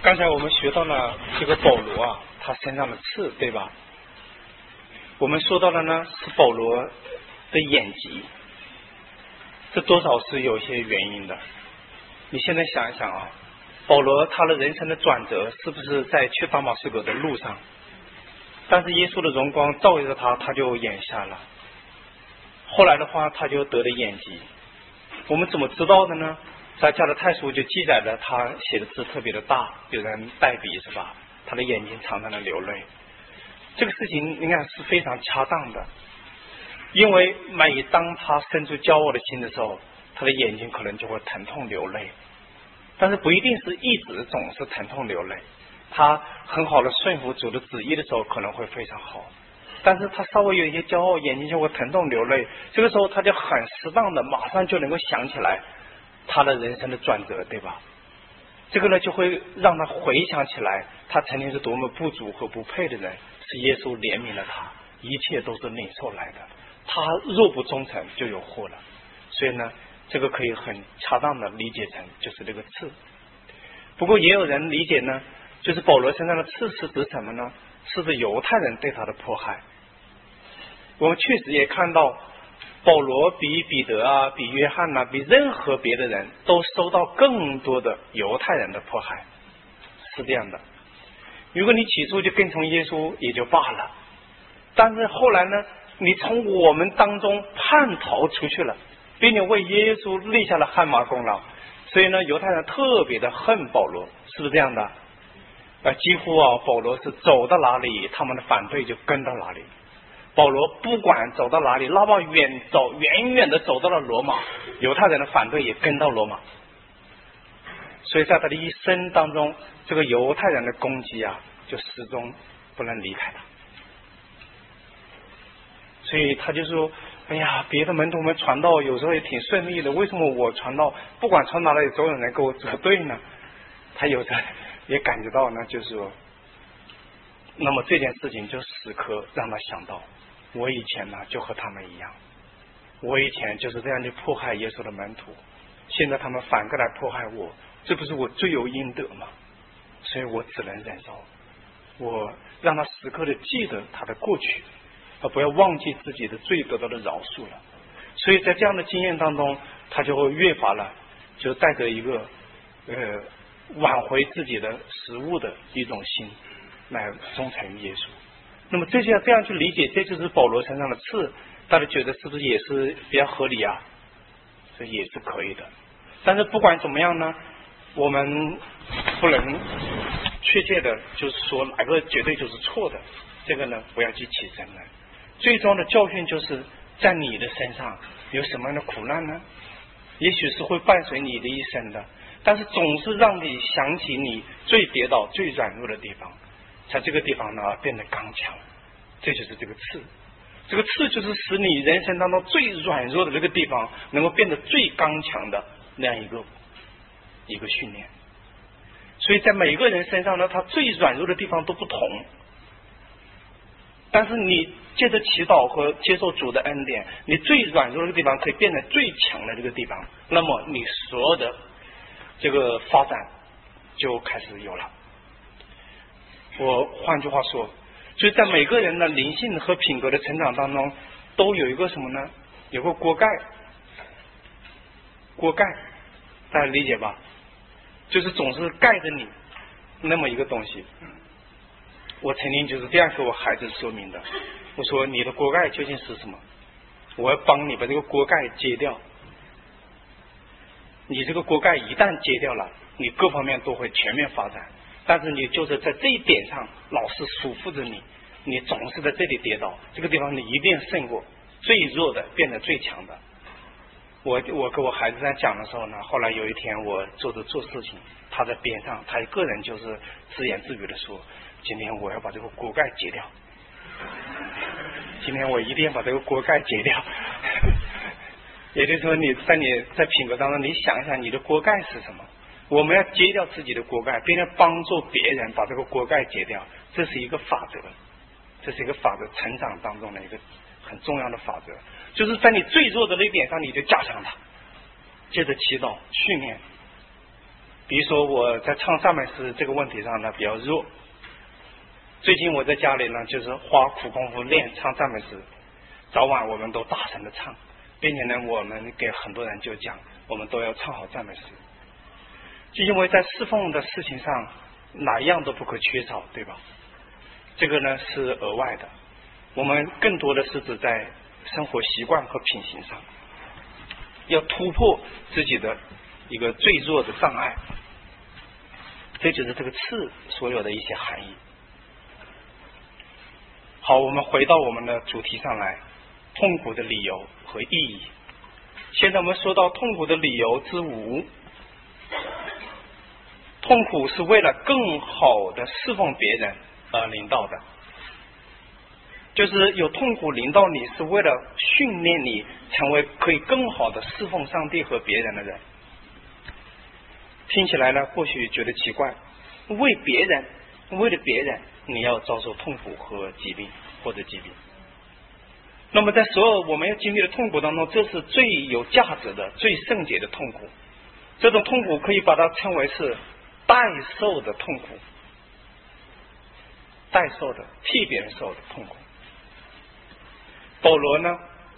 刚才我们学到了这个保罗啊，他身上的刺，对吧？我们说到了呢，是保罗的眼疾，这多少是有些原因的。你现在想一想啊，保罗他的人生的转折是不是在去大马士革的路上？但是耶稣的荣光照耀着他，他就眼瞎了。后来的话，他就得了眼疾。我们怎么知道的呢？在加拉太书就记载了，他写的字特别的大，有人代笔是吧？他的眼睛常常的流泪。这个事情应该是非常恰当的，因为每当他生出骄傲的心的时候，他的眼睛可能就会疼痛流泪，但是不一定是一直总是疼痛流泪。他很好的顺服主的旨意的时候，可能会非常好，但是他稍微有一些骄傲，眼睛就会疼痛流泪。这个时候他就很适当的马上就能够想起来他的人生的转折，对吧？这个呢就会让他回想起来，他曾经是多么不足和不配的人，是耶稣怜悯了他，一切都是领受来的。他若不忠诚，就有祸了。所以呢，这个可以很恰当的理解成就是这个刺。不过也有人理解呢，就是保罗身上的刺是指什么呢？是指犹太人对他的迫害。我们确实也看到保罗比彼得啊，比约翰啊，比任何别的人都受到更多的犹太人的迫害，是这样的。如果你起初就跟从耶稣也就罢了，但是后来呢，你从我们当中叛逃出去了，并且为耶稣立下了汗马功劳，所以呢，犹太人特别的恨保罗，是不是这样的？几乎啊，保罗是走到哪里，他们的反对就跟到哪里。保罗不管走到哪里，哪怕远远的走到了罗马，犹太人的反对也跟到罗马。所以在他的一生当中，这个犹太人的攻击啊，就始终不能离开他。所以他就说：“哎呀，别的门徒们传道有时候也挺顺利的，为什么我传道不管传哪里，总有人跟我作对呢？”他有时也感觉到呢，就是说，那么这件事情就时刻让他想到，我以前呢就和他们一样，我以前就是这样去迫害耶稣的门徒，现在他们反过来迫害我，这不是我罪有应得吗？所以我只能忍受，我让他时刻的记得他的过去，而不要忘记自己的罪得到的饶恕了。所以在这样的经验当中，他就会越发了，就带着一个挽回自己的食物的一种心来忠诚于耶稣。那么这样去理解，这就是保罗身上的刺，大家觉得是不是也是比较合理啊？这也是可以的。但是不管怎么样呢，我们不能确切的就是说哪个绝对就是错的，这个呢不要去起争论。最终的教训就是在你的身上有什么样的苦难呢？也许是会伴随你的一生的，但是总是让你想起你最跌倒最软弱的地方，在这个地方呢变得刚强，这就是这个刺。这个刺就是使你人生当中最软弱的这个地方能够变得最刚强的那样一个训练。所以在每个人身上呢，他最软弱的地方都不同，但是你借着祈祷和接受主的恩典，你最软弱的地方可以变得最强的这个地方，那么你所有的这个发展就开始有了。我换句话说，就是在每个人的灵性和品格的成长当中，都有一个什么呢？有个锅盖，大家理解吧？就是总是盖着你那么一个东西。我曾经就是这样给我孩子说明的，我说你的锅盖究竟是什么？我要帮你把这个锅盖揭掉。你这个锅盖一旦揭掉了，你各方面都会全面发展，但是你就是在这一点上老是束缚着你，你总是在这里跌倒，这个地方你一定胜过，最弱的变得最强的。我跟我孩子在讲的时候呢，后来有一天我做事情，他在边上，他一个人就是自言自语的说，今天我要把这个锅盖揭掉，今天我一定要把这个锅盖揭掉。也就是说你在品格当中，你想一想你的锅盖是什么？我们要揭掉自己的锅盖，并且帮助别人把这个锅盖揭掉，这是一个法则，成长当中的一个很重要的法则，就是在你最弱的那一点上你就加强它，接着祈祷训练， 比如说我在唱赞美诗这个问题上呢比较弱，最近我在家里呢就是花苦功夫练唱赞美诗，早晚我们都大声的唱，并且呢我们给很多人就讲我们都要唱好赞美诗，就因为在侍奉的事情上哪一样都不可缺少，对吧？这个呢是额外的，我们更多的是指在生活习惯和品行上要突破自己的一个最弱的障碍，这就是这个刺所有的一些含义。好，我们回到我们的主题上来，痛苦的理由和意义。现在我们说到痛苦的理由之五，痛苦是为了更好的侍奉别人而临到的，就是有痛苦临到你是为了训练你成为可以更好的侍奉上帝和别人的人。听起来呢或许觉得奇怪，为了别人你要遭受痛苦和疾病或者疾病，那么在所有我们要经历的痛苦当中，这是最有价值的最圣洁的痛苦。这种痛苦可以把它称为是代受的痛苦，代受的替别人受的痛苦。保罗呢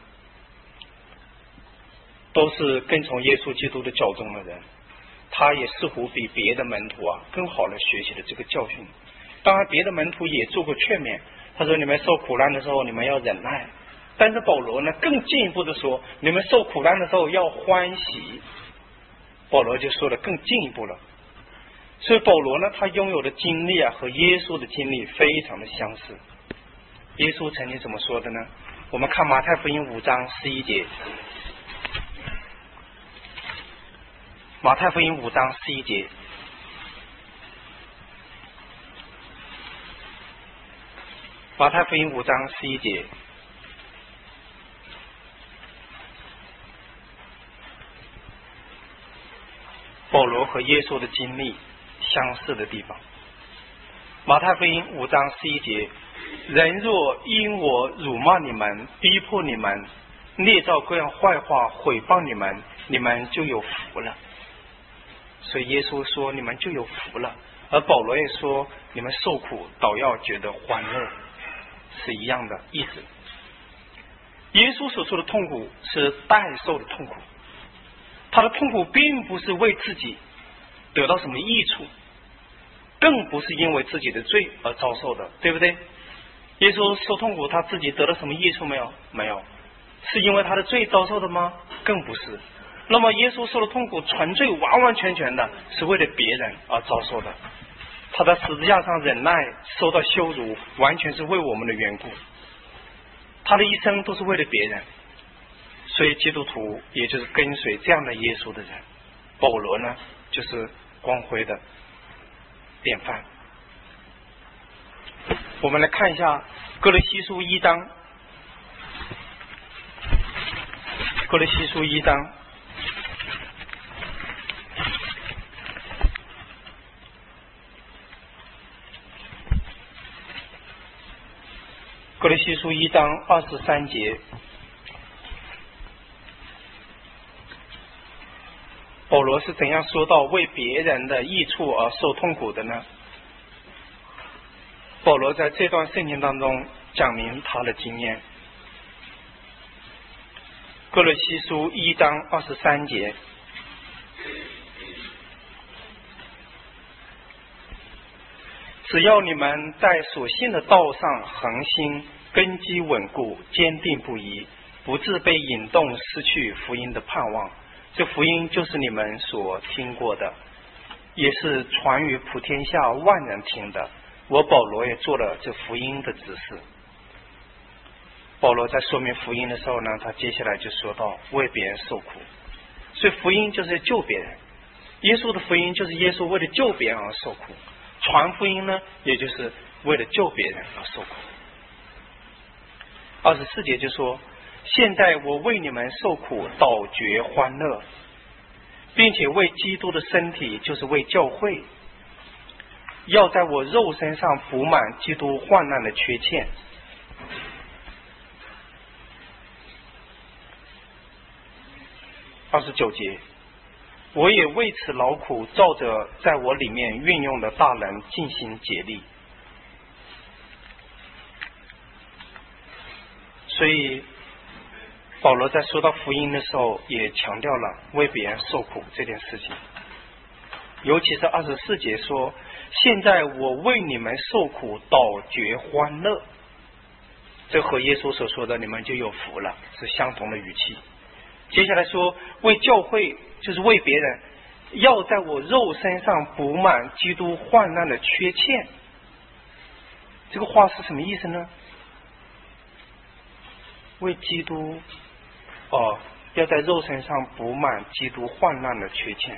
都是跟从耶稣基督的教宗的人，他也似乎比别的门徒更好的学习了这个教训。当然别的门徒也做过劝勉，他说你们受苦难的时候你们要忍耐，但是保罗呢更进一步的说，你们受苦难的时候要欢喜。保罗就说的更进一步了。所以保罗呢他拥有的经历和耶稣的经历非常的相似。耶稣曾经怎么说的呢？我们看马太福音5章11节，马太福音5章11节，马太福音5章11节，保罗和耶稣的经历相似的地方。马太福音5章11节，人若因我辱骂你们，逼迫你们，捏造各样坏话毁谤你们，你们就有福了。所以耶稣说你们就有福了，而保罗也说你们受苦倒要觉得欢乐，是一样的意思。耶稣所说的痛苦是代受的痛苦，他的痛苦并不是为自己得到什么益处，更不是因为自己的罪而遭受的，对不对？耶稣受痛苦他自己得到什么益处没有？没有。是因为他的罪遭受的吗？更不是。那么耶稣受的痛苦纯粹完完全全的是为了别人而遭受的，他在十字架上忍耐受到羞辱完全是为我们的缘故，他的一生都是为了别人。所以基督徒也就是跟随这样的耶稣的人，保罗呢就是光辉的典范。我们来看一下哥罗西书1章，哥罗西书1章哥罗西书1章23节，保罗是怎样说到为别人的益处而受痛苦的呢？保罗在这段圣经当中讲明他的经验。哥罗西书1章23节，只要你们在所信的道上恒心，根基稳固，坚定不移，不致被引动失去福音的盼望。这福音就是你们所听过的，也是传于普天下万人听的。我保罗也做了这福音的指示。保罗在说明福音的时候呢，他接下来就说到为别人受苦。所以福音就是救别人，耶稣的福音就是耶稣为了救别人而受苦，传福音呢也就是为了救别人而受苦。24节就说，现在我为你们受苦倒觉欢乐，并且为基督的身体，就是为教会，要在我肉身上补满基督患难的缺欠。29节， 我也为此劳苦，照着在我里面运用的大能尽心竭力。所以保罗在说到福音的时候也强调了为别人受苦这件事情，尤其是24节说，现在我为你们受苦，倒觉欢乐，这和耶稣所说的你们就有福了是相同的语气。接下来说为教会，就是为别人，要在我肉身上补满基督患难的缺欠。这个话是什么意思呢？为基督要在肉身上补满基督患难的缺欠。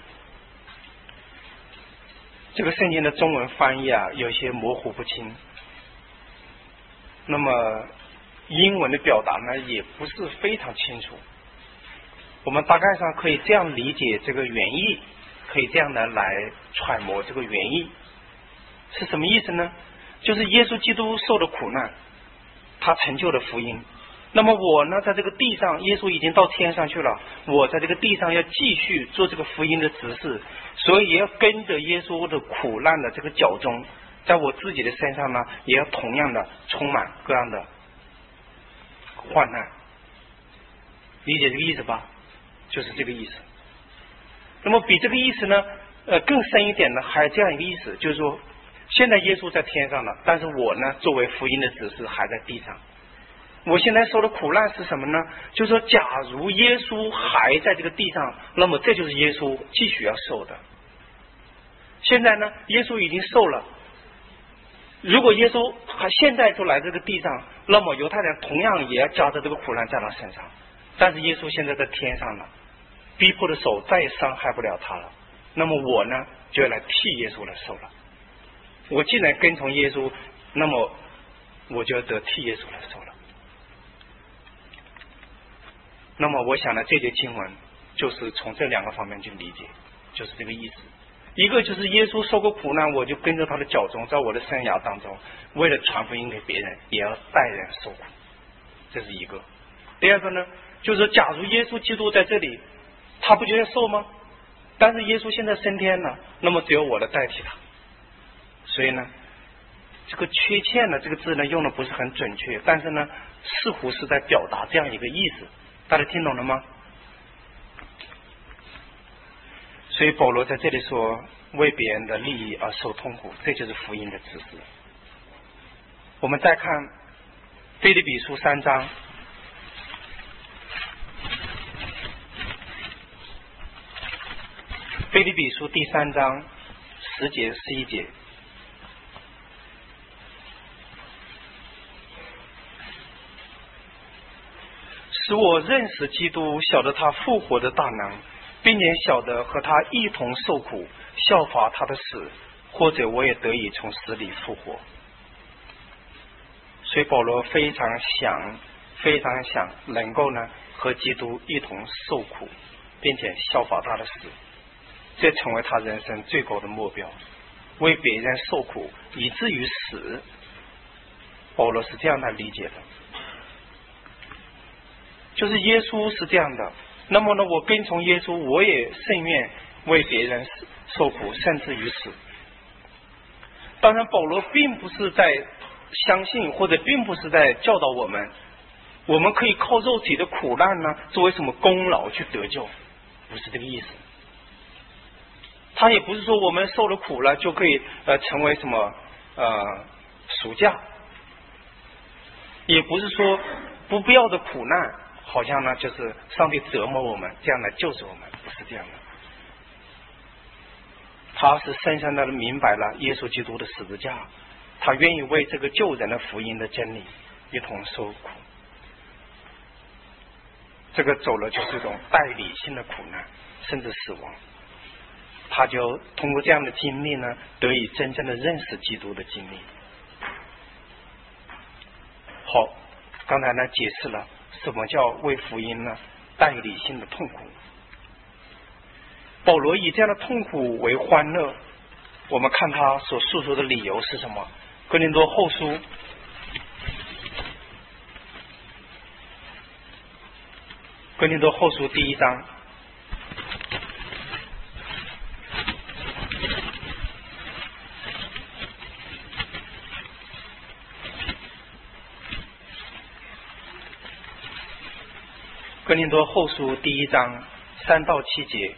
这个圣经的中文翻译有些模糊不清，那么英文的表达呢也不是非常清楚。我们大概上可以这样理解这个原意，可以这样的来揣摩这个原意是什么意思呢？就是耶稣基督受了苦难，他成就了福音。那么我呢，在这个地上，耶稣已经到天上去了，我在这个地上要继续做这个福音的执事，所以也要跟着耶稣的苦难的这个脚踪，在我自己的身上呢，也要同样的充满各样的患难。理解这个意思吧？就是这个意思。那么比这个意思呢更深一点呢，还有这样一个意思，就是说现在耶稣在天上了，但是我呢作为福音的执事还在地上。我现在受的苦难是什么呢？就是说假如耶稣还在这个地上，那么这就是耶稣继续要受的。现在呢耶稣已经受了，如果耶稣还现在就来这个地上，那么犹太人同样也要加着这个苦难在他身上。但是耶稣现在在天上了，逼迫的手再也伤害不了他了，那么我呢就要来替耶稣来受了。我既然跟从耶稣，那么我就要得替耶稣来受了。那么我想呢，这节经文就是从这两个方面去理解，就是这个意思。一个就是耶稣受过苦难，我就跟着他的脚踪，在我的生涯当中，为了传福音给别人，也要代人受苦，这是一个。第二个呢，就是说假如耶稣基督在这里，他不就要受吗？但是耶稣现在升天了，那么只有我来代替他。所以呢，这个缺欠呢这个字呢用的不是很准确，但是呢似乎是在表达这样一个意思。大家听懂了吗？所以保罗在这里说为别人的利益而受痛苦，这就是福音的指示。我们再看腓立比书3章腓立比书第3章10节11节，使我认识基督，晓得他复活的大能，并且晓得和他一同受苦，效法他的死，或者我也得以从死里复活。所以保罗非常想能够呢和基督一同受苦，并且效法他的死，这成为他人生最高的目标，为别人受苦以至于死。保罗是这样来理解的，就是耶稣是这样的，那么呢我跟从耶稣，我也甚愿为别人受苦，甚至于死。当然保罗并不是在相信，或者并不是在教导我们可以靠肉体的苦难呢作为什么功劳去得救，不是这个意思。他也不是说我们受了苦了就可以成为什么赎价，也不是说不必要的苦难好像呢就是上帝折磨我们这样来救赎我们，不是这样的。他是深深的明白了耶稣基督的十字架，他愿意为这个救人的福音的真理一同受苦。这个走了就是一种代理性的苦难，甚至死亡。他就通过这样的经历呢，得以真正的认识基督的经历。好，刚才呢解释了什么叫为福音呢代理性的痛苦。保罗以这样的痛苦为欢乐，我们看他所诉说的理由是什么？哥林多后书第1章哥林多后书第1章3到7节。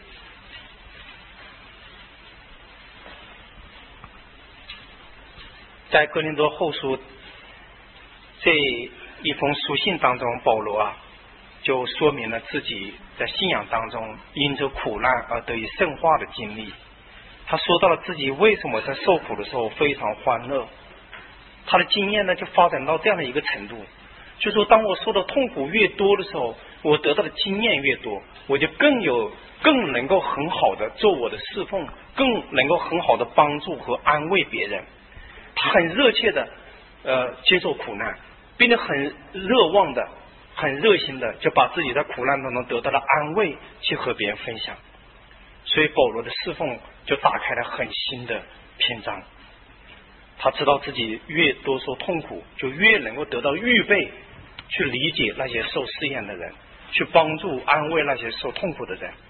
在哥林多后书这一封书信当中，保罗就说明了自己在信仰当中因着苦难而得以圣化的经历。他说到了自己为什么在受苦的时候非常欢乐，他的经验呢就发展到这样的一个程度，就说当我受的痛苦越多的时候，我得到的经验越多，我就更能够很好的做我的侍奉，更能够很好的帮助和安慰别人。他很热切的接受苦难，并且很热望的很热心的就把自己在苦难当中得到的安慰去和别人分享。所以保罗的侍奉就打开了很新的篇章。他知道自己越多受痛苦，就越能够得到预备去理解那些受试验的人，去帮助安慰那些受痛苦的人。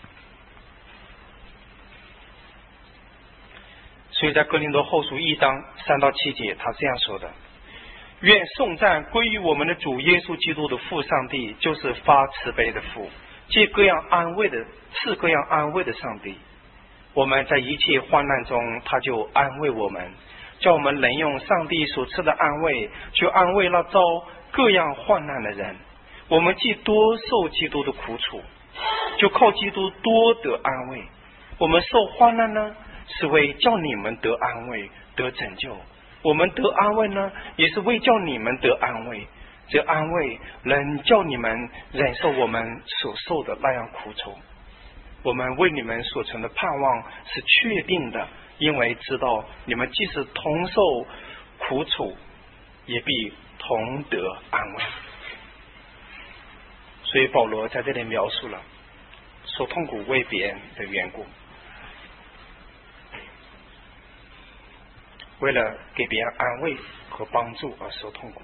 所以在哥林多后书1章3到7节，他这样说的：愿颂赞归于我们的主耶稣基督的父上帝，就是发慈悲的父，赐各样安慰的上帝。我们在一切患难中，他就安慰我们，叫我们能用上帝所赐的安慰去安慰那遭各样患难的人。我们既多受基督的苦楚，就靠基督多得安慰。我们受患难呢，是为叫你们得安慰得拯救；我们得安慰呢，也是为叫你们得安慰。这安慰能叫你们忍受我们所受的那样苦楚。我们为你们所存的盼望是确定的，因为知道你们即使同受苦楚，也必同得安慰。所以保罗在这里描述了受痛苦为别人的缘故，为了给别人安慰和帮助而受痛苦。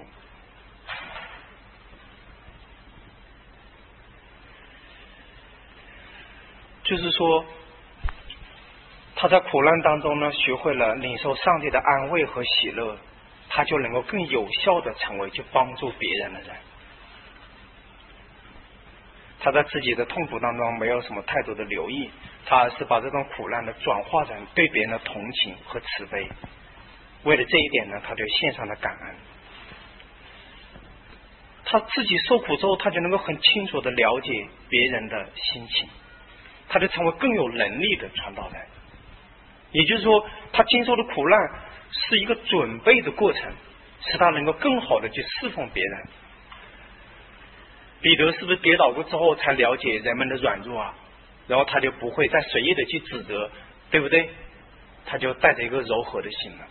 就是说他在苦难当中呢，学会了领受上帝的安慰和喜乐，他就能够更有效的成为去帮助别人的人。他在自己的痛苦当中没有什么太多的留意，他而是把这种苦难的转化成对别人的同情和慈悲。为了这一点呢，他就献上了感恩。他自己受苦之后，他就能够很清楚的了解别人的心情，他就成为更有能力的传道人。也就是说，他经受的苦难是一个准备的过程，使他能够更好的去侍奉别人。彼得是不是跌倒过之后才了解人们的软弱啊？然后他就不会再随意的去指责，对不对？他就带着一个柔和的心了。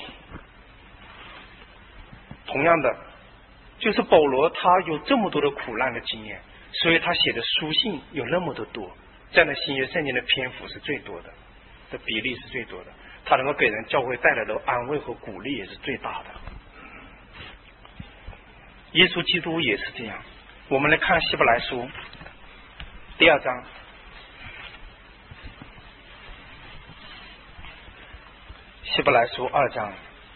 同样的，就是保罗他有这么多的苦难的经验，所以他写的书信有那么的多，占了新约圣经的篇幅是最多的，的比例是最多的。他能够给人教会带来的安慰和鼓励也是最大的。耶稣基督也是这样。我们来看希伯来书第2章。希伯来书2章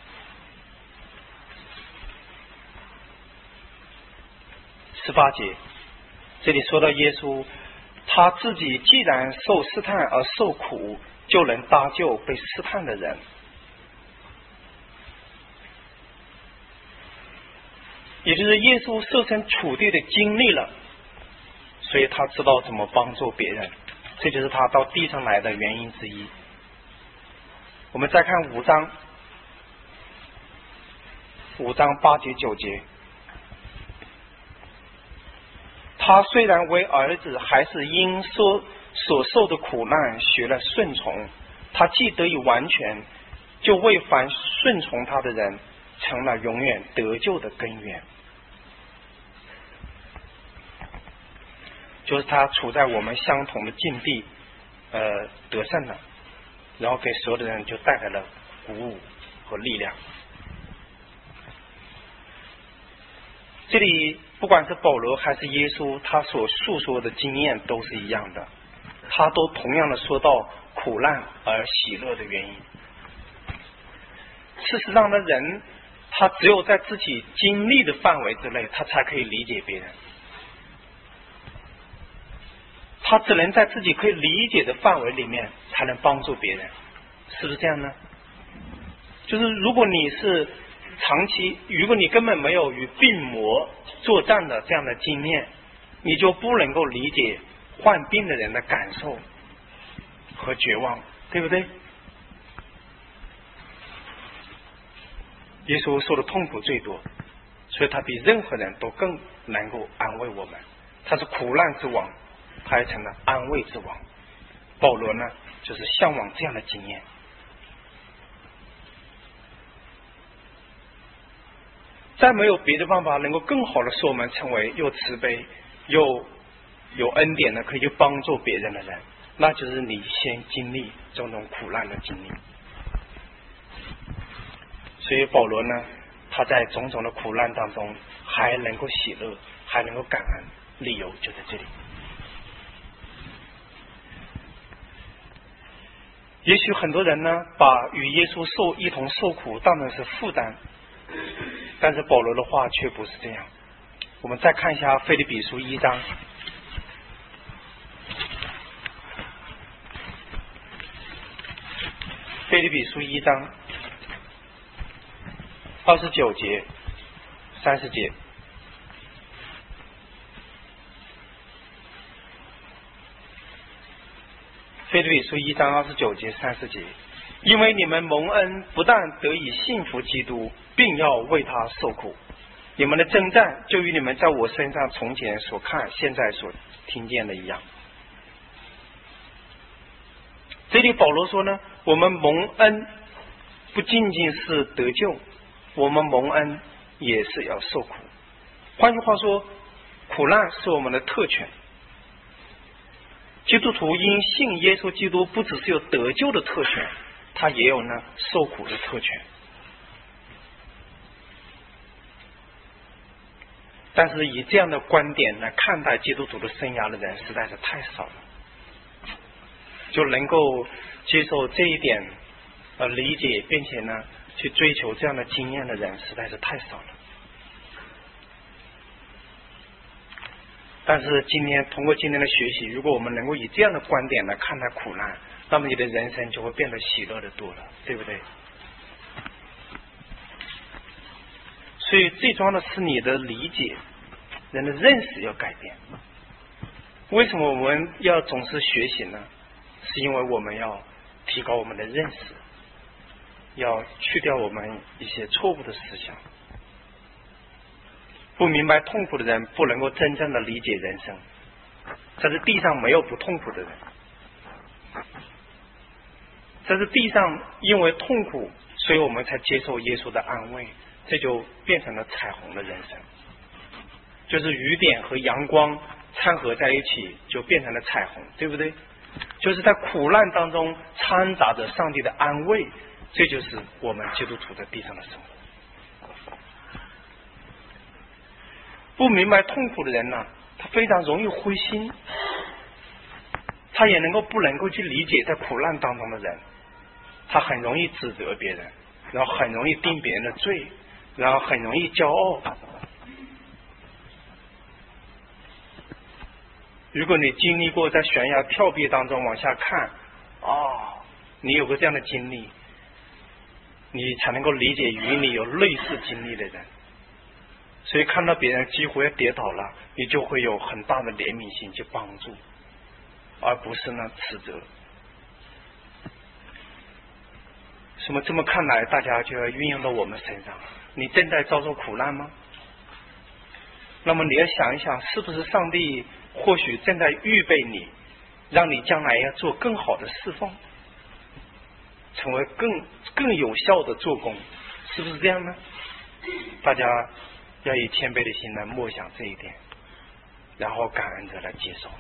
18节，这里说到耶稣他自己既然受试探而受苦，就能搭救被试探的人。也就是耶稣设身处地的经历了，所以他知道怎么帮助别人，这就是他到地上来的原因之一。我们再看5章8节9节，他虽然为儿子，还是因所受的苦难学了顺从。他既得以完全，就为凡顺从他的人成了永远得救的根源。就是他处在我们相同的境地，得胜了，然后给所有的人就带来了鼓舞和力量。这里不管是保罗还是耶稣，他所述说的经验都是一样的，他都同样的说到苦难而喜乐的原因。事实上呢，人他只有在自己经历的范围之内，他才可以理解别人。 他只能在自己可以理解的范围里面才能帮助别人，是不是这样呢？就是如果你是长期，如果你根本没有与病魔作战的这样的经验，你就不能够理解患病的人的感受和绝望，对不对？耶稣受的痛苦最多，所以他比任何人都更能够安慰我们。他是苦难之王，他还成了安慰之王。保罗呢，就是向往这样的经验。再没有别的办法能够更好的使我们成为又慈悲又有恩典的可以去帮助别人的人，那就是你先经历这种苦难的经历。所以保罗呢，他在种种的苦难当中还能够喜乐，还能够感恩，理由就在这里。也许很多人呢，把与耶稣一同受苦当成是负担，但是保罗的话却不是这样。我们再看一下腓立比书1章，腓立比书1章29节、30节。腓立比书1章29节、30节，因为你们蒙恩，不但得以信服基督，并要为他受苦。你们的征战就与你们在我身上从前所看、现在所听见的一样。这里保罗说呢，我们蒙恩不仅仅是得救，我们蒙恩也是要受苦。换句话说，苦难是我们的特权。基督徒因信耶稣基督，不只是有得救的特权，他也有呢受苦的特权。但是以这样的观点来看待基督徒的生涯的人实在是太少了，就能够接受这一点理解，并且呢去追求这样的经验的人实在是太少了。但是通过今天的学习，如果我们能够以这样的观点来看待苦难，那么你的人生就会变得喜乐的多了，对不对？所以最重要的是你的理解，人的认识要改变。为什么我们要总是学习呢？是因为我们要提高我们的认识，要去掉我们一些错误的思想。不明白痛苦的人不能够真正的理解人生，在这地上没有不痛苦的人，在这地上因为痛苦，所以我们才接受耶稣的安慰，这就变成了彩虹的人生，就是雨点和阳光掺合在一起就变成了彩虹，对不对？就是在苦难当中掺杂着上帝的安慰，这就是我们基督徒在地上的生活。不明白痛苦的人呢，他非常容易灰心，他也不能够去理解在苦难当中的人，他很容易指责别人，然后很容易定别人的罪，然后很容易骄傲。如果你经历过在悬崖峭壁当中往下看，你有过这样的经历，你才能够理解与你有类似经历的人。所以看到别人几乎要跌倒了，你就会有很大的怜悯心去帮助，而不是呢指责。这么看来，大家就要运用到我们身上。你正在遭受苦难吗？那么你要想一想，是不是上帝或许正在预备你，让你将来要做更好的侍奉，成为更有效的做工，是不是这样呢？大家要以谦卑的心来默想这一点，然后感恩着来接受。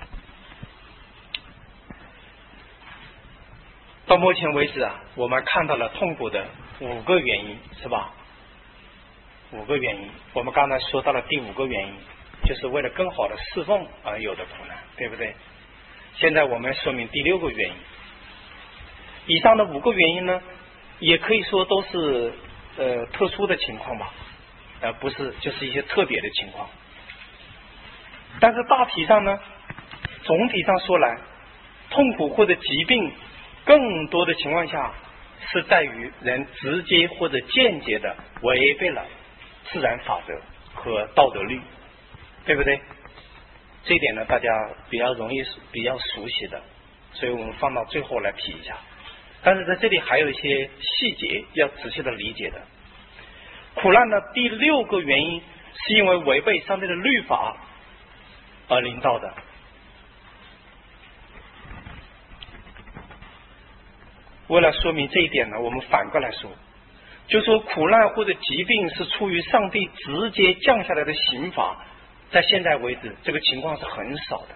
到目前为止我们看到了痛苦的5个原因，是吧？5个原因，我们刚才说到了第5个原因，就是为了更好的侍奉而有的苦难，对不对？现在我们说明第6个原因。以上的5个原因呢，也可以说都是特殊的情况吧，不是就是一些特别的情况。但是大体上呢， 总体上说来，痛苦或者疾病更多的情况下是在于人直接或者间接的违背了自然法则和道德律，对不对？这一点呢，大家比较熟悉的，所以我们放到最后来提一下。但是在这里还有一些细节要仔细的理解的。苦难的第6个原因是因为违背上帝的律法而临到的。为了说明这一点呢，我们反过来说，就说苦难或者疾病是出于上帝直接降下来的刑罚，在现在为止这个情况是很少的，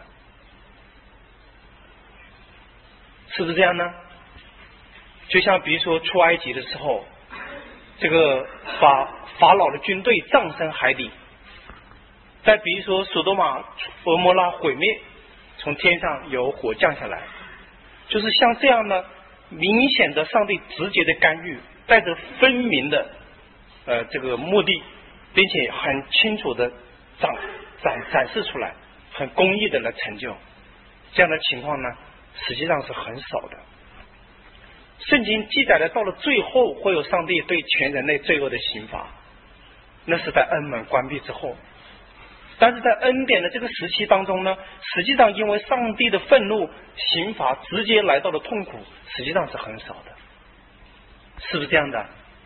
是不是这样呢？就像比如说出埃及的时候，这个把法老的军队葬身海底，再比如说索多玛俄摩拉毁灭，从天上有火降下来，就是像这样的明显的上帝直接的干预，带着分明的这个目的，并且很清楚的展示出来，很公义的来成就，这样的情况呢实际上是很少的。圣经记载的到了最后会有上帝对全人类罪恶的刑罚，那是在恩门关闭之后。但是在恩典的这个时期当中呢，实际上因为上帝的愤怒刑罚直接来到的痛苦实际上是很少的，是不是这样的？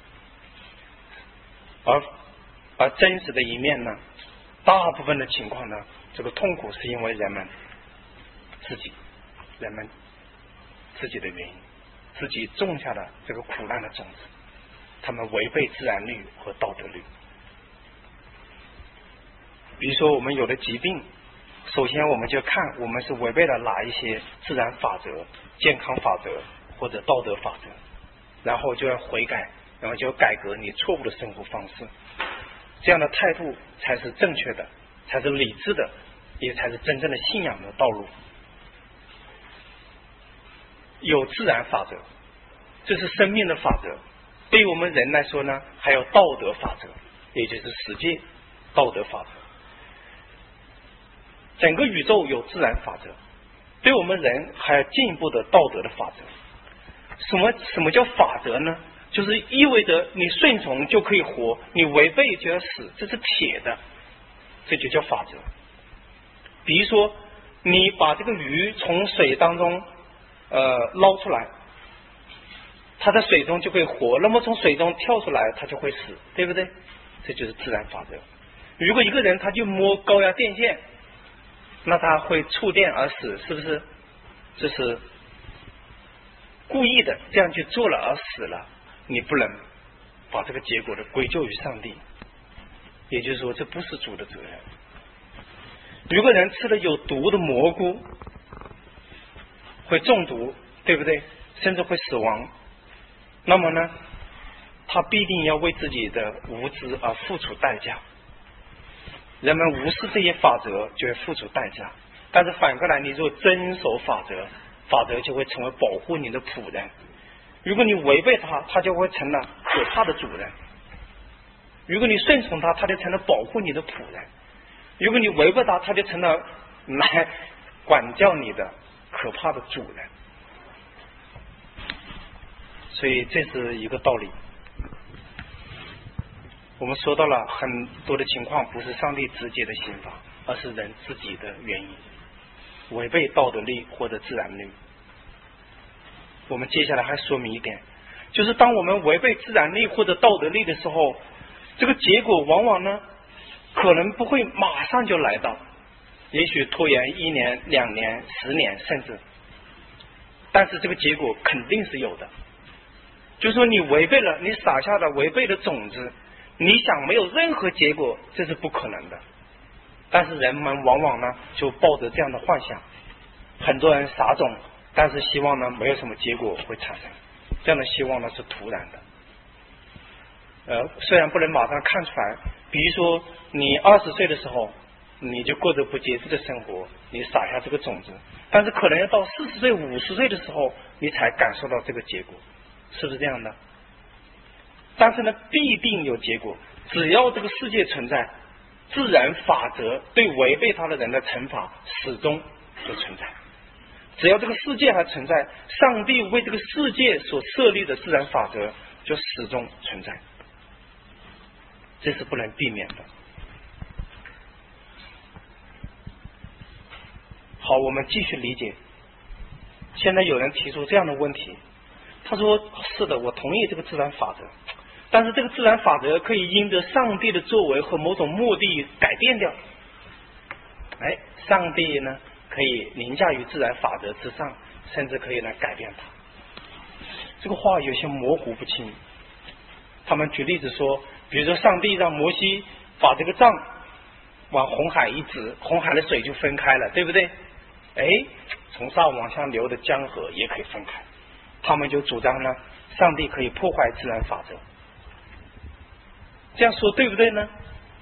而真实的一面呢，大部分的情况呢，这个痛苦是因为人们自己的原因，自己种下的这个苦难的种子，他们违背自然律和道德律。比如说我们有了疾病，首先我们就看我们是违背了哪一些自然法则、健康法则或者道德法则，然后就要悔改，然后就要改革你错误的生活方式，这样的态度才是正确的，才是理智的，也才是真正的信仰的道路。有自然法则，这是生命的法则，对于我们人来说呢，还有道德法则，也就是十诫道德法则。整个宇宙有自然法则，对我们人还有进一步的道德的法则。什么叫法则呢？就是意味着你顺从就可以活，你违背就要死，这是铁的，这就叫法则。比如说你把这个鱼从水当中捞出来，它在水中就会活，那么从水中跳出来它就会死，对不对？这就是自然法则。如果一个人他就摸高压电线，那他会触电而死，是不是？这是故意的，这样去做了而死了，你不能把这个结果的归咎于上帝，也就是说这不是主的责任。如果人吃了有毒的蘑菇会中毒，对不对？甚至会死亡，那么呢他必定要为自己的无知而付出代价。人们无视这些法则就会付出代价，但是反过来你如果遵守法则，法则就会成为保护你的仆人。如果你违背它，它就会成了可怕的主人；如果你顺从它，它就成了保护你的仆人；如果你违背它，它就成了来管教你的可怕的主人。所以这是一个道理。我们说到了很多的情况不是上帝直接的刑罚，而是人自己的原因，违背道德律或者自然律。我们接下来还说明一点，就是当我们违背自然律或者道德律的时候，这个结果往往呢可能不会马上就来到，也许拖延1年、2年、10年甚至，但是这个结果肯定是有的。就是说你违背了，你撒下了违背的种子，你想没有任何结果，这是不可能的。但是人们往往呢就抱着这样的幻想，很多人撒种，但是希望呢没有什么结果会产生，这样的希望呢是突然的。虽然不能马上看出来，比如说你20岁的时候你就过着不节制的生活，你撒下这个种子，但是可能要到40岁50岁的时候你才感受到这个结果，是不是这样的？但是呢必定有结果，只要这个世界存在，自然法则对违背它的人的惩罚始终就存在。只要这个世界还存在，上帝为这个世界所设立的自然法则就始终存在，这是不能避免的。好，我们继续理解。现在有人提出这样的问题，他说是的，我同意这个自然法则，但是这个自然法则可以因着上帝的作为和某种目的改变掉。上帝呢可以凌驾于自然法则之上，甚至可以来改变它。这个话有些模糊不清。他们举例子说，比如说上帝让摩西把这个杖往红海一指，红海的水就分开了，对不对？从上往下流的江河也可以分开。他们就主张呢，上帝可以破坏自然法则。这样说对不对呢？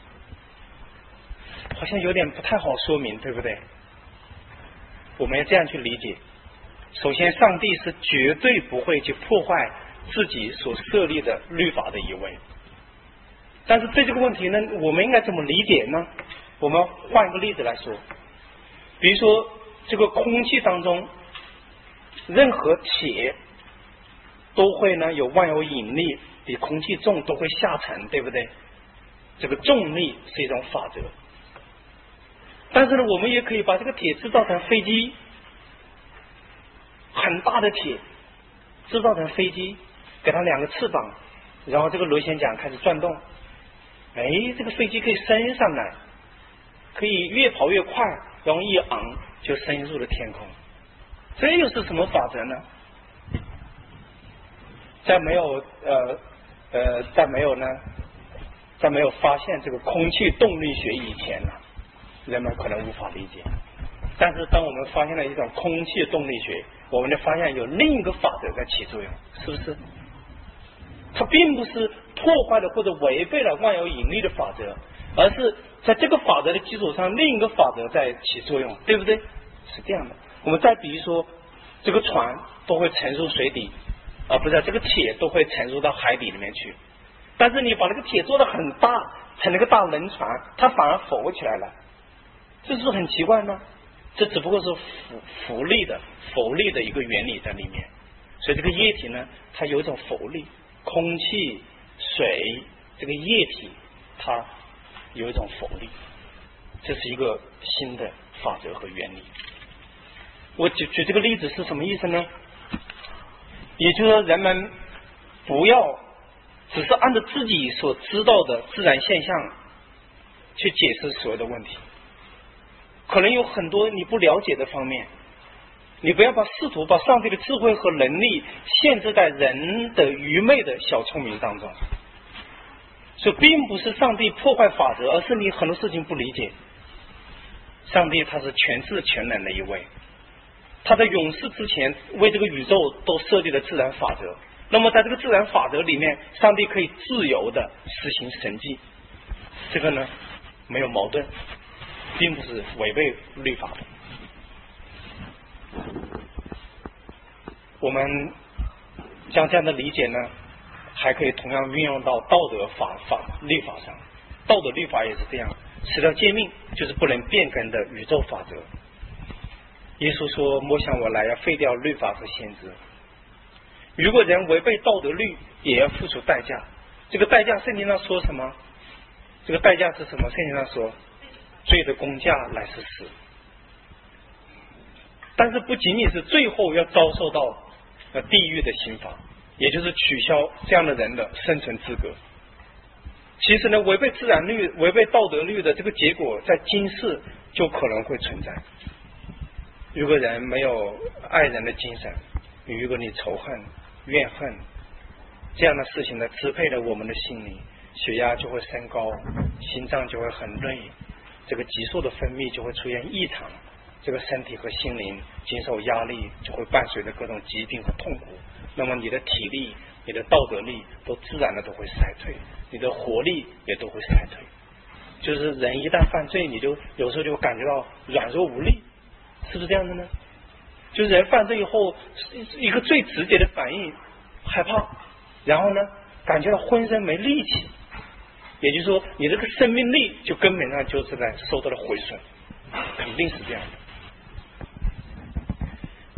好像有点不太好说明，对不对？我们要这样去理解。首先，上帝是绝对不会去破坏自己所设立的律法的一位。但是对这个问题呢，我们应该怎么理解呢？我们换一个例子来说，比如说这个空气当中，任何铁都会呢有万有引力，比空气重都会下沉，对不对？这个重力是一种法则。但是呢，我们也可以把这个铁制造成飞机，很大的铁制造成飞机，给它两个翅膀，然后这个螺旋桨开始转动，这个飞机可以升上来，可以越跑越快，然后一昂就升入了天空。这又是什么法则呢？在没有发现这个空气动力学以前呢，人们可能无法理解。但是当我们发现了一种空气动力学，我们就发现有另一个法则在起作用，是不是？它并不是破坏了或者违背了万有引力的法则，而是在这个法则的基础上，另一个法则在起作用，对不对？是这样的。我们再比如说，这个船都会沉入水底，不是，这个铁都会沉入到海底里面去。但是你把那个铁做得很大，成了个大轮船，它反而浮起来了，这是不是很奇怪呢？这只不过是浮力的一个原理在里面。所以这个液体呢，它有一种浮力，空气、水这个液体它有一种浮力，这是一个新的法则和原理。我举这个例子是什么意思呢？也就是说，人们不要只是按照自己所知道的自然现象去解释所有的问题，可能有很多你不了解的方面，你不要试图把上帝的智慧和能力限制在人的愚昧的小聪明当中。所以并不是上帝破坏法则，而是你很多事情不理解。上帝他是全知全能的一位，他在永世之前为这个宇宙都设立了自然法则。那么在这个自然法则里面，上帝可以自由的实行神迹，这个呢没有矛盾，并不是违背律法的。我们将这样的理解呢，还可以同样运用到道德律法上。道德律法也是这样，10条诫命就是不能变更的宇宙法则。耶稣说，莫想我来要废掉律法和先知。如果人违背道德律，也要付出代价。这个代价圣经上说什么？这个代价是什么？圣经上说，罪的工价乃是死。但是不仅仅是最后要遭受到地狱的刑罚，也就是取消这样的人的生存资格。其实呢，违背自然律、违背道德律的这个结果，在今世就可能会存在。如果人没有爱人的精神，如果你仇恨、怨恨这样的事情呢，支配了我们的心灵，血压就会升高，心脏就会很累，这个激素的分泌就会出现异常，这个身体和心灵经受压力，就会伴随着各种疾病和痛苦。那么你的体力、你的道德力都自然的都会衰退，你的活力也都会衰退。就是人一旦犯罪，你就有时候就感觉到软弱无力，是不是这样的呢？就是人犯罪以后，一个最直接的反应，害怕，然后呢，感觉到浑身没力气，也就是说，你这个生命力就根本上就是在受到了毁损，肯定是这样的。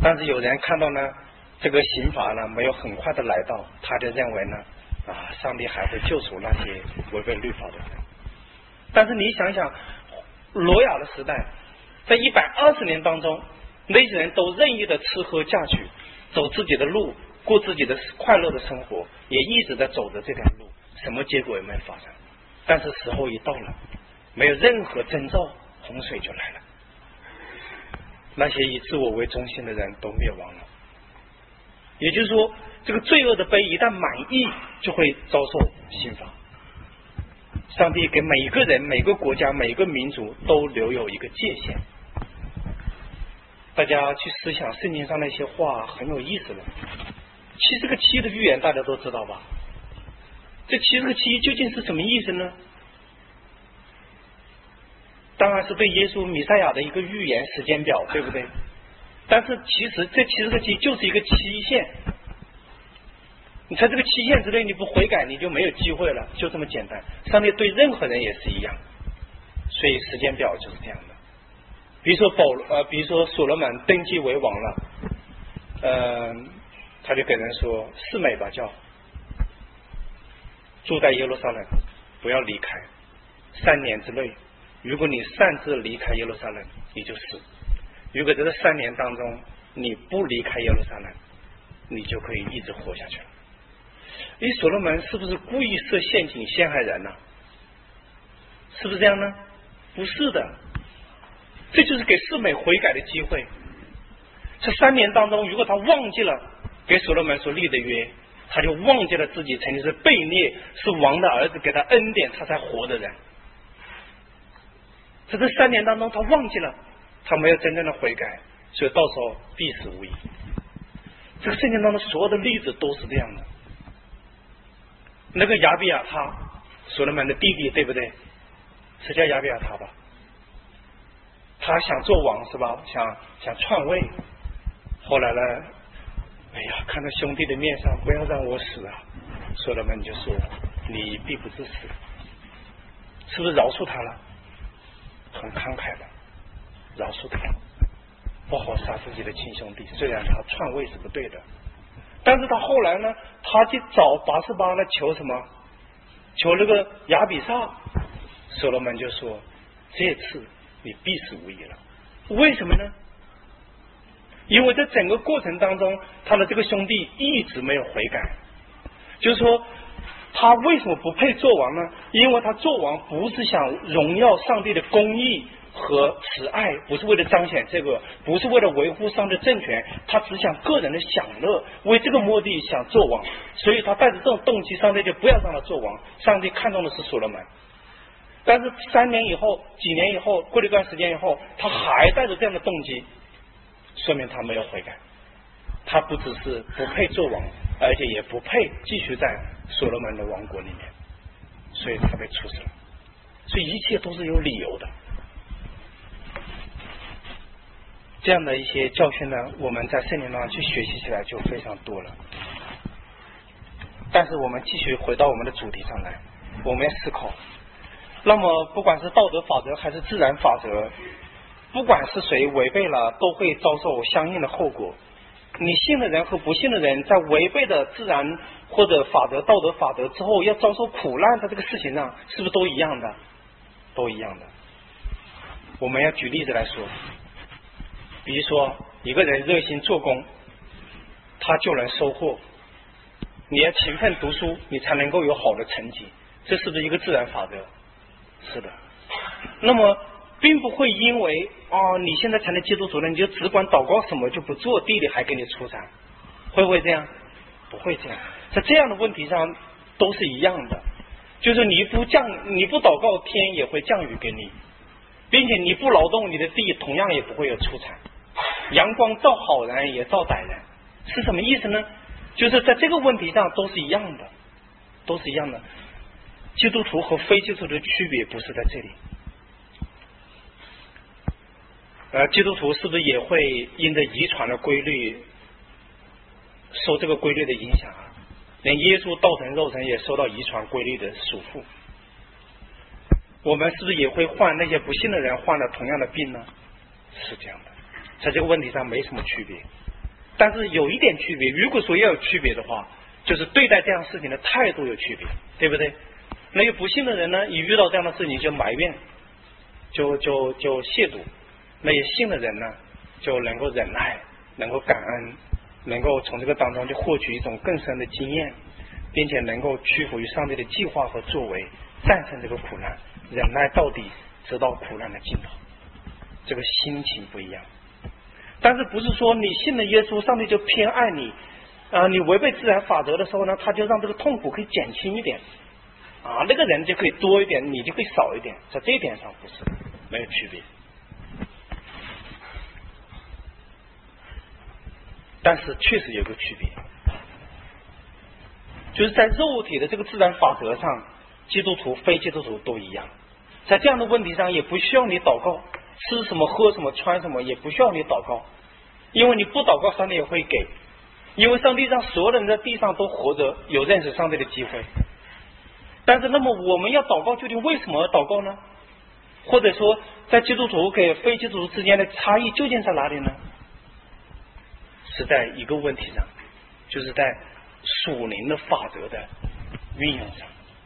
但是有人看到呢，这个刑罚呢没有很快的来到，他就认为呢，上帝还会救赎那些违背律法的人。但是你想想，挪亚的时代，在120年当中，那些人都任意的吃喝嫁娶，走自己的路，过自己的快乐的生活，也一直在走着这条路，什么结果也没有发生。但是时候一到了，没有任何征兆，洪水就来了，那些以自我为中心的人都灭亡了。也就是说，这个罪恶的杯一旦满溢，就会遭受刑罚。上帝给每一个人、每个国家、每一个民族都留有一个界限。大家去思想圣经上那些话很有意思的。70个7的预言大家都知道吧？这70个7究竟是什么意思呢？当然是对耶稣弥赛亚的一个预言时间表，对不对？但是其实这70个7就是一个期限，你在这个期限之内你不悔改，你就没有机会了，就这么简单。上帝对任何人也是一样，所以时间表就是这样的。比如说所罗门登基为王了，他就给人说4美吧，叫住在耶路撒冷，不要离开，3年之内，如果你擅自离开耶路撒冷，你就死；如果在这3年当中你不离开耶路撒冷，你就可以一直活下去了。所罗门是不是故意设陷阱陷害人呢？是不是这样呢？不是的，这就是给4美悔改的机会。这3年当中，如果他忘记了给所罗门所立的约，他就忘记了自己曾经是悖逆，是王的儿子给他恩典他才活的人。在这3年当中他忘记了，他没有真正的悔改，所以到时候必死无疑。这个圣经当中所有的例子都是这样的。那个亚比亚他，所罗门的弟弟，对不对？是叫亚比亚他吧？他想做王是吧？想篡位。后来呢，看到兄弟的面上，不要让我死啊！所罗门就说：“你必不致死。”是不是饶恕他了？很慷慨的饶恕他了，不好杀自己的亲兄弟。虽然他篡位是不对的，但是他后来呢，他去找拔示巴来求什么？求那个亚比煞。所罗门就说：“这次你必死无疑了。”为什么呢？因为在整个过程当中，他的这个兄弟一直没有悔改。就是说，他为什么不配做王呢？因为他做王不是想荣耀上帝的公义和慈爱，不是为了彰显这个，不是为了维护上帝的政权，他只想个人的享乐，为这个目的想做王。所以他带着这种动机，上帝就不要让他做王。上帝看中的是所罗门。但是3年以后、几年以后，过了一段时间以后，他还带着这样的动机，说明他没有悔改。他不只是不配做王，而且也不配继续在所罗门的王国里面，所以他被处死了。所以一切都是有理由的。这样的一些教训呢，我们在圣经当中去学习起来就非常多了。但是我们继续回到我们的主题上来，我们要思考。那么不管是道德法则还是自然法则，不管是谁违背了，都会遭受相应的后果。你信的人和不信的人，在违背的自然或者法则、道德法则之后，要遭受苦难的这个事情上，是不是都一样的？都一样的。我们要举例子来说，比如说一个人热心做工，他就能收获。你要勤奋读书，你才能够有好的成绩，这是不是一个自然法则？是的。那么并不会因为你现在成了基督徒了，你就只管祷告什么就不做，地里还给你出产，会不会这样？不会这样。在这样的问题上都是一样的，就是你不祷告，天也会降雨给你，并且你不劳动，你的地同样也不会有出产。阳光照好人也照歹人，是什么意思呢？就是在这个问题上都是一样的，都是一样的。基督徒和非基督徒的区别不是在这里。基督徒是不是也会因着遗传的规律受这个规律的影响啊？连耶稣道成肉身也受到遗传规律的束缚。我们是不是也会患那些不信的人患了同样的病呢？是这样的，在这个问题上没什么区别。 但是有一点区别，如果说要有区别的话，就是对待这样事情的态度有区别，对不对？那些不信的人呢，一遇到这样的事情就埋怨，就亵渎；那些信的人呢，就能够忍耐，能够感恩，能够从这个当中就获取一种更深的经验，并且能够屈服于上帝的计划和作为，战胜这个苦难，忍耐到底，直到苦难的尽头。这个心情不一样。但是不是说你信了耶稣，上帝就偏爱你你违背自然法则的时候呢，他就让这个痛苦可以减轻一点那个人就可以多一点，你就可以少一点，在这一点上不是没有区别。但是确实有个区别，就是在肉体的这个自然法则上，基督徒非基督徒都一样。在这样的问题上也不需要你祷告，吃什么喝什么穿什么也不需要你祷告，因为你不祷告上帝也会给，因为上帝让所有人在地上都活着，有认识上帝的机会。但是那么我们要祷告究竟为什么要祷告呢？或者说在基督徒跟非基督徒之间的差异究竟在哪里呢？是在一个问题上，就是在属灵的法则的运用上。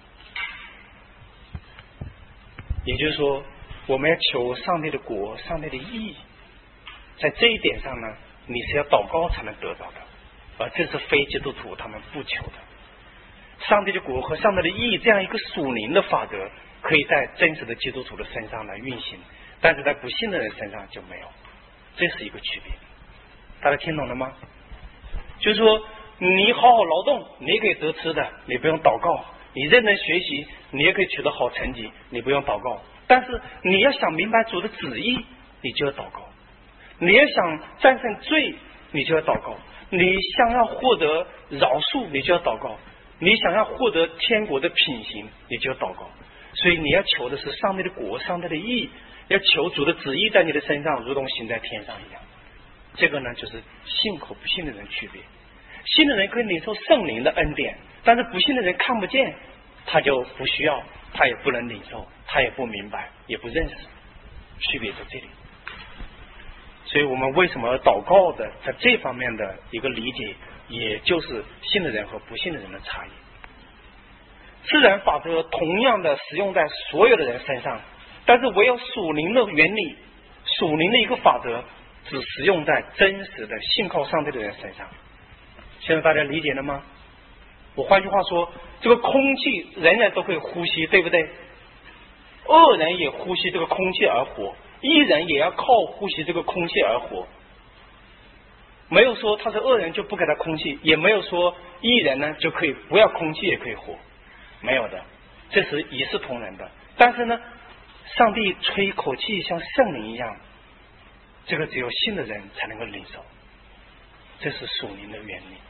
也就是说我们要求上帝的国，上帝的义，在这一点上呢，你是要祷告才能得到的，而这是非基督徒他们不求的。上帝的国和上帝的义这样一个属灵的法则可以在真实的基督徒的身上来运行，但是在不信的人身上就没有，这是一个区别。大家听懂了吗？就是说你好好劳动，你也可以得吃的，你不用祷告；你认真学习，你也可以取得好成绩，你不用祷告。但是你要想明白主的旨意，你就要祷告；你要想战胜罪，你就要祷告；你想要获得饶恕，你就要祷告；你想要获得天国的品行，你就要祷告。所以你要求的是上帝的国，上帝的义，要求主的旨意在你的身上如同行在天上一样。这个呢，就是信和不信的人区别。信的人可以领受圣灵的恩典，但是不信的人看不见，他就不需要，他也不能领受，他也不明白，也不认识，区别在这里。所以我们为什么要祷告的，在这方面的一个理解，也就是信的人和不信的人的差异。自然法则同样的使用在所有的人身上，但是唯有属灵的原理，属灵的一个法则只适用在真实的信靠上帝的人身上。现在大家理解了吗？我换句话说，这个空气人人都可以呼吸，对不对？恶人也呼吸这个空气而活，义人也要靠呼吸这个空气而活。没有说他是恶人就不给他空气，也没有说义人呢就可以不要空气也可以活，没有的，这是一视同仁的。但是呢，上帝吹一口气像圣灵一样，这个只有信的人才能够领受，这是属灵的原理。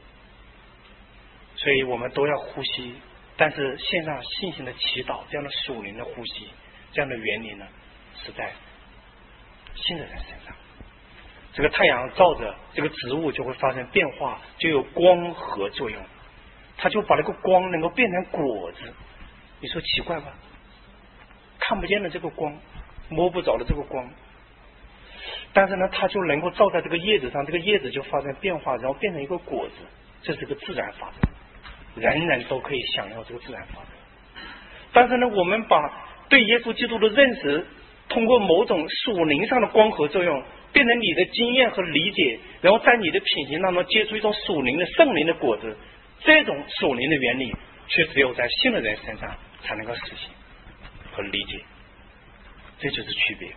所以我们都要呼吸，但是献上信心的祈祷，这样的属灵的呼吸，这样的原理呢，是在信的人身上。这个太阳照着这个植物就会发生变化，就有光合作用，它就把那个光能够变成果子。你说奇怪吧？看不见的这个光，摸不着的这个光，但是呢，它就能够照在这个叶子上，这个叶子就发生变化，然后变成一个果子。这是个自然法则，人人都可以享有这个自然法则。但是呢，我们把对耶稣基督的认识，通过某种属灵上的光合作用，变成你的经验和理解，然后在你的品行当中结出一种属灵的圣灵的果子。这种属灵的原理，却只有在信的人身上才能够实行和理解，这就是区别。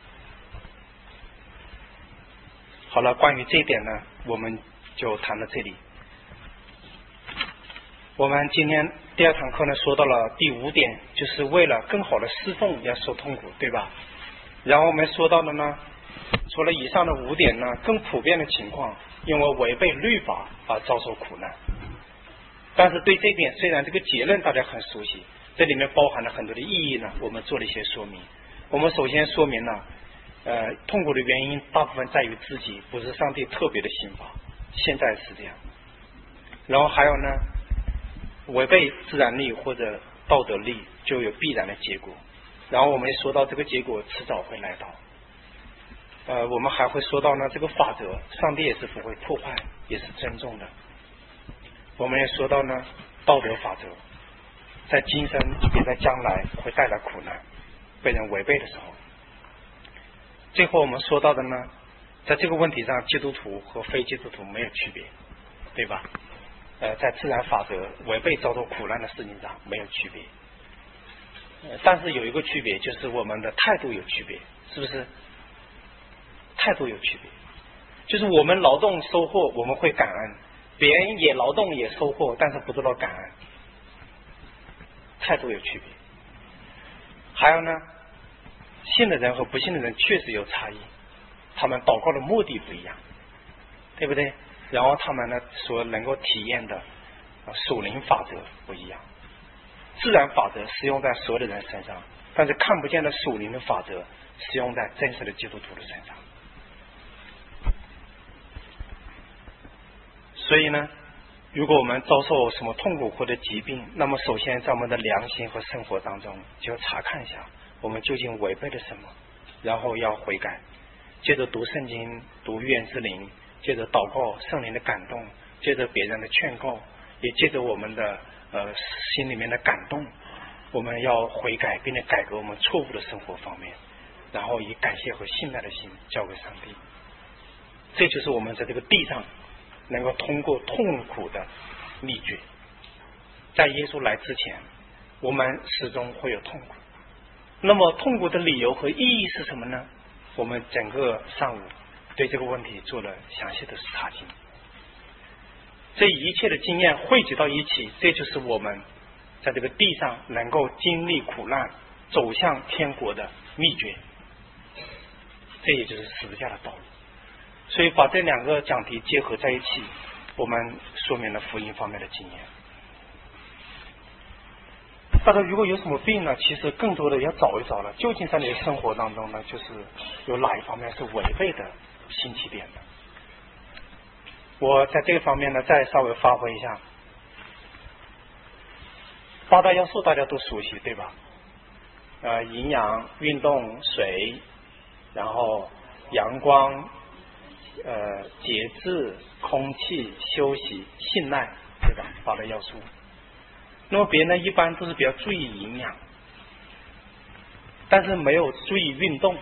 好了，关于这一点呢，我们就谈到这里。我们今天第二堂课呢，说到了第5点，就是为了更好的侍奉要受痛苦，对吧？然后我们说到了呢，除了以上的5点呢，更普遍的情况，因为违背律法而遭受苦难。但是对这点，虽然这个结论大家很熟悉，这里面包含了很多的意义呢，我们做了一些说明。我们首先说明了痛苦的原因大部分在于自己，不是上帝特别的刑罚，现在是这样。然后还有呢，违背自然力或者道德力就有必然的结果，然后我们说到这个结果迟早会来到。 我们还会说到呢，这个法则上帝也是不会破坏，也是尊重的。我们也说到呢，道德法则在今生也在将来会带来苦难，被人违背的时候。最后我们说到的呢，在这个问题上，基督徒和非基督徒没有区别，对吧？在自然法则违背遭受苦难的事情上没有区别，但是有一个区别，就是我们的态度有区别，是不是？态度有区别，就是我们劳动收获我们会感恩，别人也劳动也收获，但是不知道感恩，态度有区别。还有呢，信的人和不信的人确实有差异，他们祷告的目的不一样，对不对？然后他们呢所能够体验的属灵法则不一样，自然法则适用在所有的人身上，但是看不见的属灵的法则适用在真实的基督徒的身上。所以呢，如果我们遭受什么痛苦或者疾病，那么首先在我们的良心和生活当中就要查看一下我们究竟违背了什么，然后要悔改，接着读圣经，读预言之灵，接着祷告圣灵的感动，接着别人的劝告，也接着我们的心里面的感动，我们要悔改并且改革我们错误的生活方面，然后以感谢和信赖的心交给上帝。这就是我们在这个地上能够通过痛苦的秘诀。在耶稣来之前，我们始终会有痛苦，那么痛苦的理由和意义是什么呢？我们整个上午对这个问题做了详细的查经，这一切的经验汇集到一起，这就是我们在这个地上能够经历苦难走向天国的秘诀，这也就是十字架的道路。所以把这两个讲题结合在一起，我们说明了福音方面的经验。大家如果有什么病呢，其实更多的要找一找了，究竟在你的生活当中呢，就是有哪一方面是违背的新起点的。我在这个方面呢再稍微发挥一下。八大要素大家都熟悉，对吧？营养、运动、水，然后阳光，节制、空气、休息、信赖，对吧？八大要素。那么别人呢一般都是比较注意营养，但是没有注意运动。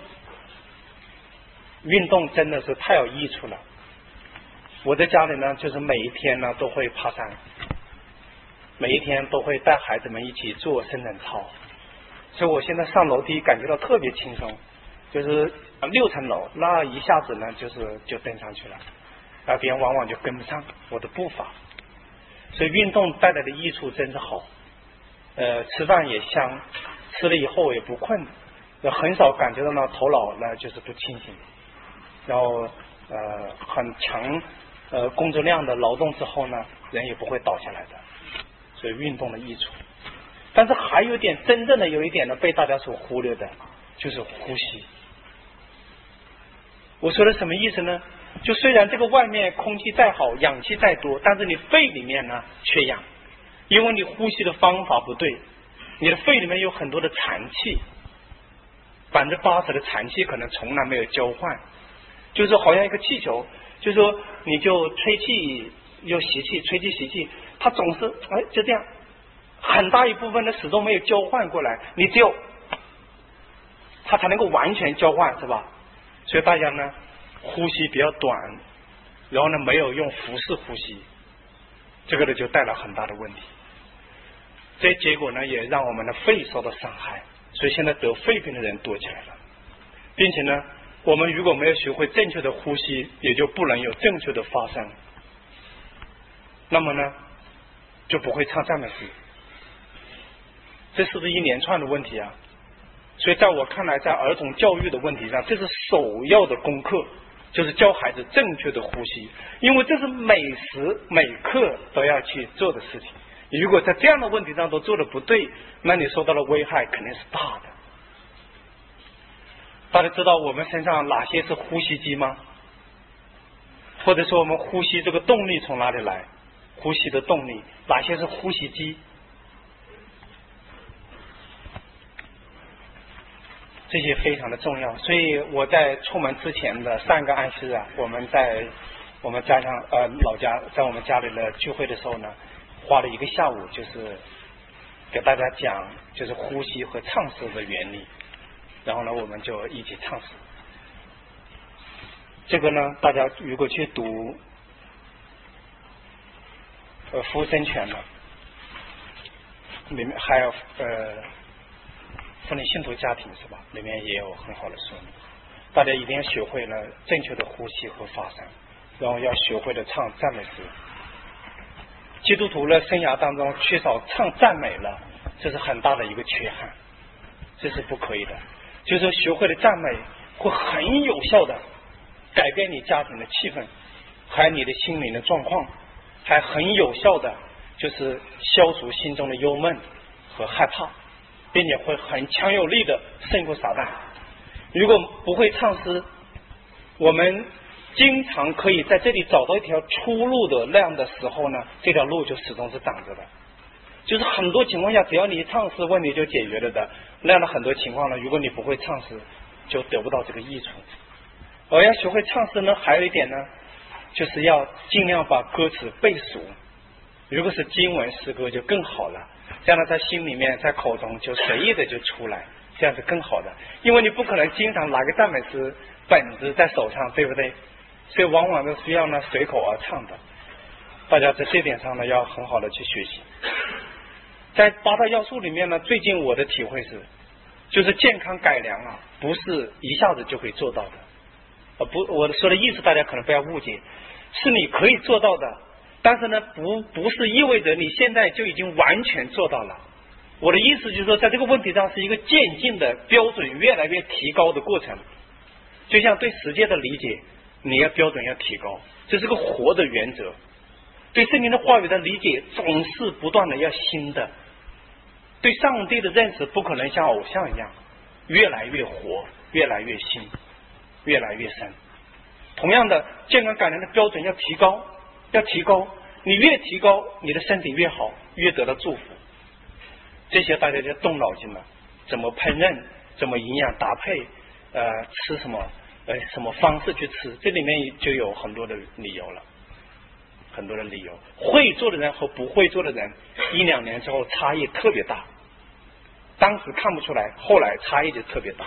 运动真的是太有益处了。我在家里呢，就是每一天呢都会爬山，每一天都会带孩子们一起做伸展操，所以我现在上楼梯感觉到特别轻松，就是6层楼，那一下子呢就登上去了，别人往往就跟不上我的步伐。所以运动带来的益处真是好，吃饭也香，吃了以后也不困，很少感觉到呢头脑呢就是不清醒，然后很强工作量的劳动之后呢，人也不会倒下来的。所以运动的益处，但是还有一点真正的有一点呢被大家所忽略的，就是呼吸。我说的什么意思呢？就虽然这个外面空气再好，氧气再多，但是你肺里面呢缺氧，因为你呼吸的方法不对，你的肺里面有很多的残气，80%的残气可能从来没有交换，就是好像一个气球，就是说你就吹气又吸气，吹气吸气，它总是就这样，很大一部分的始终没有交换过来，你只有它才能够完全交换，是吧？所以大家呢呼吸比较短，然后呢没有用腹式呼吸，这个呢就带来很大的问题。这结果呢也让我们的肺受到伤害，所以现在得肺病的人多起来了，并且呢我们如果没有学会正确的呼吸，也就不能有正确的发声，那么呢就不会唱赞美诗。这是不是一连串的问题啊？所以在我看来，在儿童教育的问题上，这是首要的功课，就是教孩子正确的呼吸，因为这是每时每刻都要去做的事情。如果在这样的问题上都做的不对，那你受到的危害肯定是大的。大家知道我们身上哪些是呼吸机吗？或者说我们呼吸这个动力从哪里来？呼吸的动力哪些是呼吸机？ 这些非常的重要。所以我在出门之前的3个安息日啊，我们在我们家乡老家，在我们家里的聚会的时候呢，花了1个下午，就是给大家讲就是呼吸和唱诗的原理，然后呢我们就一起唱诗。这个呢大家如果去读福生全呢，里面还有福音信徒家庭是吧，里面也有很好的说明。大家一定要学会了正确的呼吸和发声，然后要学会了唱赞美诗。基督徒的生涯当中缺少唱赞美了，这是很大的一个缺憾，这是不可以的。就是学会了赞美会很有效的改变你家庭的气氛，还有你的心灵的状况，还很有效的就是消除心中的忧闷和害怕，并且会很强有力的胜过撒旦。如果不会唱诗，我们经常可以在这里找到一条出路的那样的时候呢，这条路就始终是长着的。就是很多情况下，只要你唱诗，问题就解决了的。那样的很多情况呢，如果你不会唱诗，就得不到这个益处。而要学会唱诗呢，还有一点呢，就是要尽量把歌词背熟。如果是经文诗歌就更好了，这样呢在心里面在口中就随意的就出来，这样是更好的。因为你不可能经常拿个赞美诗本子在手上，对不对？所以往往都需要呢随口而唱的。大家在这点上呢要很好的去学习。在8大要素里面呢，最近我的体会是，就是健康改良啊，不是一下子就可以做到的。我说的意思大家可能不要误解，是你可以做到的，但是呢不是意味着你现在就已经完全做到了。我的意思就是说，在这个问题上是一个渐进的标准越来越提高的过程。就像对世界的理解，你要标准要提高，这是个活的原则。对圣经的话语的理解总是不断的要新的，对上帝的认识不可能像偶像一样越来越活，越来越新，越来越深。同样的，健康改良的标准要提高，要提高，你越提高，你的身体越好，越得到祝福。这些大家就动脑筋了，怎么烹饪，怎么营养搭配，吃什么，什么方式去吃，这里面就有很多的理由了，很多的理由。会做的人和不会做的人，1-2年之后差异特别大，当时看不出来，后来差异就特别大。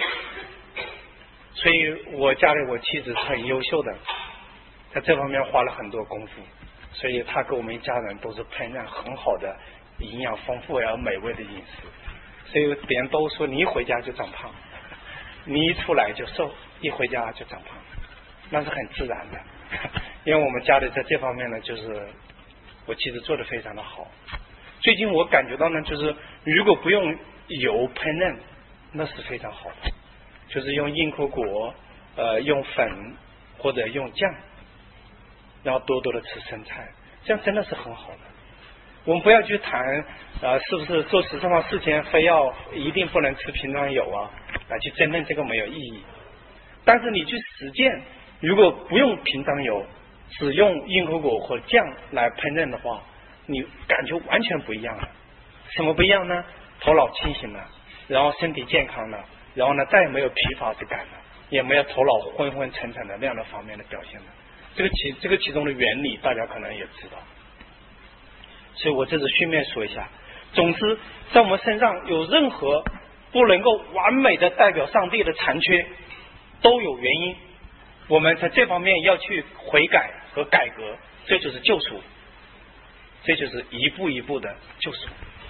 所以我家里我妻子是很优秀的，在这方面花了很多功夫，所以她跟我们一家人都是烹饪很好的、营养丰富而美味的饮食。所以别人都说你一回家就长胖，你一出来就瘦，一回家就长胖，那是很自然的。因为我们家里在这方面呢，就是我妻子做得非常的好。最近我感觉到呢，就是如果不用油烹饪，那是非常好的，就是用硬壳果，用粉或者用酱，然后多多的吃生菜，这样真的是很好的。我们不要去谈是不是做实质化事前非要一定不能吃瓶装油啊，来去争论这个没有意义。但是你去实践，如果不用瓶装油，只用硬壳果或酱来烹饪的话，你感觉完全不一样了。什么不一样呢？头脑清醒了，然后身体健康了，然后呢再也没有疲乏之感了，也没有头脑昏昏沉沉的那样的方面的表现了。这个其中的原理大家可能也知道。所以我这次顺便说一下，总之在我们身上有任何不能够完美的代表上帝的残缺，都有原因，我们在这方面要去悔改和改革，这就是救赎，这就是一步一步的救赎。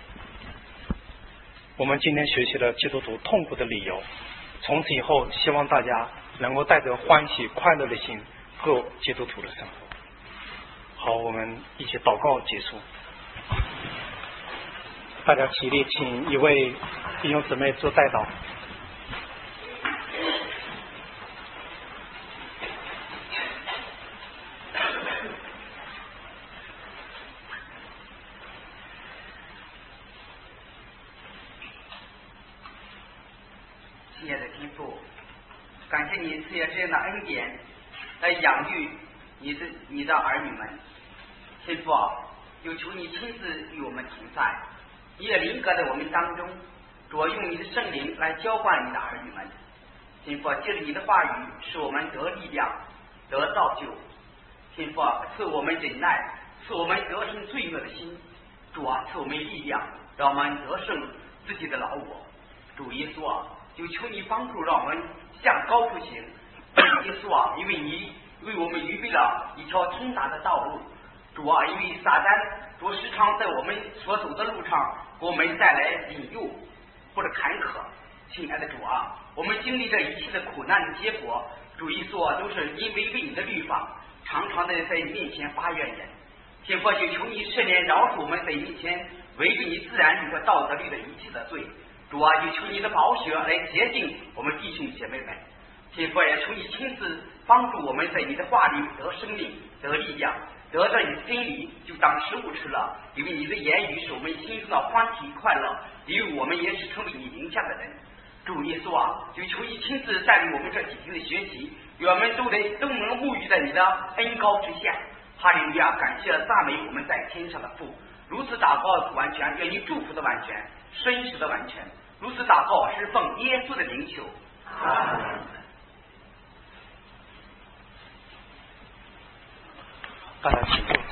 我们今天学习了基督徒痛苦的理由，从此以后希望大家能够带着欢喜快乐的心过基督徒的生活。好，我们一起祷告结束。大家起立，请一位弟兄姊妹做代祷。 亲爱的天父，感谢你赐下这样的恩典来养育你的儿女们。天父啊，有求你亲自与我们同在，你也临格在我们当中， 主啊，用你的圣灵来浇灌你的儿女们。天父，借着你的话语，使我们得力量，得造就。天父，赐我们忍耐，赐我们得胜罪恶的心。主啊，赐我们力量，让我们得胜自己的老我。主耶稣啊，就求你帮助，让我们向高处行。耶稣啊，因为你为我们预备了一条通达的道路。主啊，因为撒旦主时常在我们所走的路上给我们带来引诱或者坎坷。亲爱的主啊，我们经历这一切的苦难的结果，主耶稣啊，都是因为为你的律法常常的在你面前发怨言。天父，就求你赦免饶恕我们在你面前违背你自然律和道德律的一切的罪。主啊，就求你的宝血来洁净我们弟兄姐妹们。天父，也求你亲自帮助我们在你的话里得生命，得力量，得着你的真理，就当食物吃了。因为你的言语是我们心中的欢喜快乐，因为我们也是成为你名下的人。主耶稣啊，就求你亲自带领我们这几天的学习，愿我们都能沐浴在你的恩膏之下。哈利路亚！感谢赞美我们在天上的父，如此祷告完全，愿你祝福的完全，真实的完全。如此祷告是奉耶稣的名求。阿门。 大家请坐。